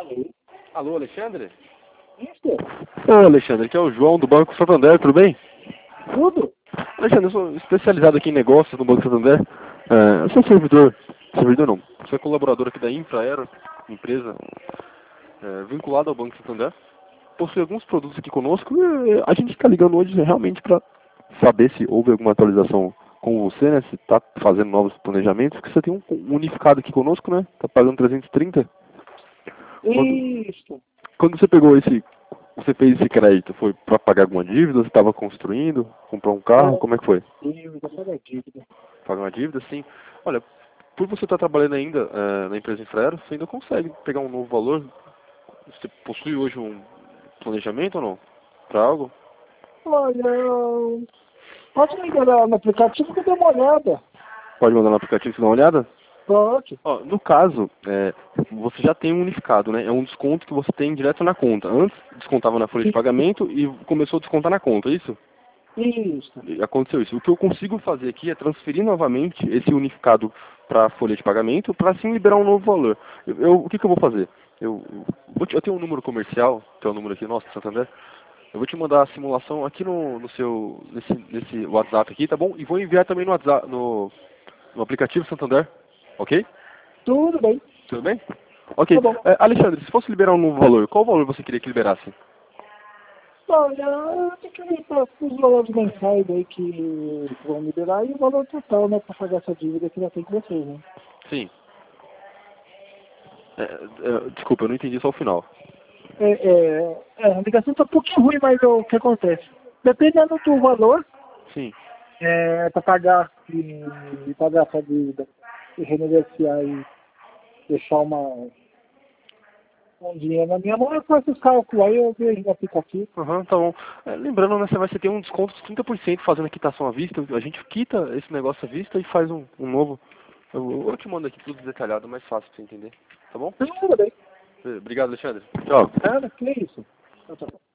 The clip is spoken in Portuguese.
Alô? Alô, Alexandre? Isso? Ô, Alexandre, aqui é o João do Banco Santander, tudo bem? Tudo? Alexandre, eu sou especializado aqui em negócios no Banco Santander. Eu sou servidor não, sou colaborador aqui da Infraero, empresa vinculada ao Banco Santander. Possui alguns produtos aqui conosco e a gente está ligando hoje realmente para saber se houve alguma atualização com você, né? Se está fazendo novos planejamentos, porque você tem um unificado aqui conosco, né? Está pagando 330. Isso. Quando você fez esse crédito, foi para pagar alguma dívida? Você estava construindo, comprar um carro? Como é que foi? Dívida, paga dívida. Pagar uma dívida, sim. Olha, por você estar trabalhando ainda na empresa Infraero, você ainda consegue pegar um novo valor. Você possui hoje um planejamento ou não? Para algo? Olha, pode me enviar no aplicativo que eu dei uma olhada. Pode mandar no aplicativo e dar uma olhada? Pode. Ó, no caso, você já tem um unificado, né? É um desconto que você tem direto na conta. Antes descontava na folha de pagamento e começou a descontar na conta, é isso? Isso. E aconteceu isso. O que eu consigo fazer aqui é transferir novamente esse unificado para a folha de pagamento para assim liberar um novo valor. O que eu vou fazer? Eu tenho um número comercial, que é o número aqui nosso, Santander. Eu vou te mandar a simulação aqui nesse WhatsApp aqui, tá bom? E vou enviar também no WhatsApp, no aplicativo Santander, ok? Tudo bem. Tudo bem? Ok. Tá bom. Alexandre, se fosse liberar um novo valor, qual valor você queria que liberasse? Olha, eu tenho que ver para os valores mensais aí que vão liberar e o valor total, né, para pagar essa dívida que já tem com vocês, né? Sim. Desculpa, eu não entendi só o final. A ligação tá um pouquinho ruim, mas o que acontece? Dependendo do valor, Sim. para pagar e pagar essa dívida e renegociar e deixar um dinheiro na minha mão, eu faço os cálculos aí, eu vejo no aplicativo. Aham, tá bom. Lembrando, né, você tem um desconto de 30% fazendo a quitação à vista. A gente quita esse negócio à vista e faz um novo. Eu te mando aqui tudo detalhado, mais fácil pra você entender. Tá bom? Tudo bem. Obrigado, Alexandre. Tchau. Cara, que é isso? Tchau, tchau.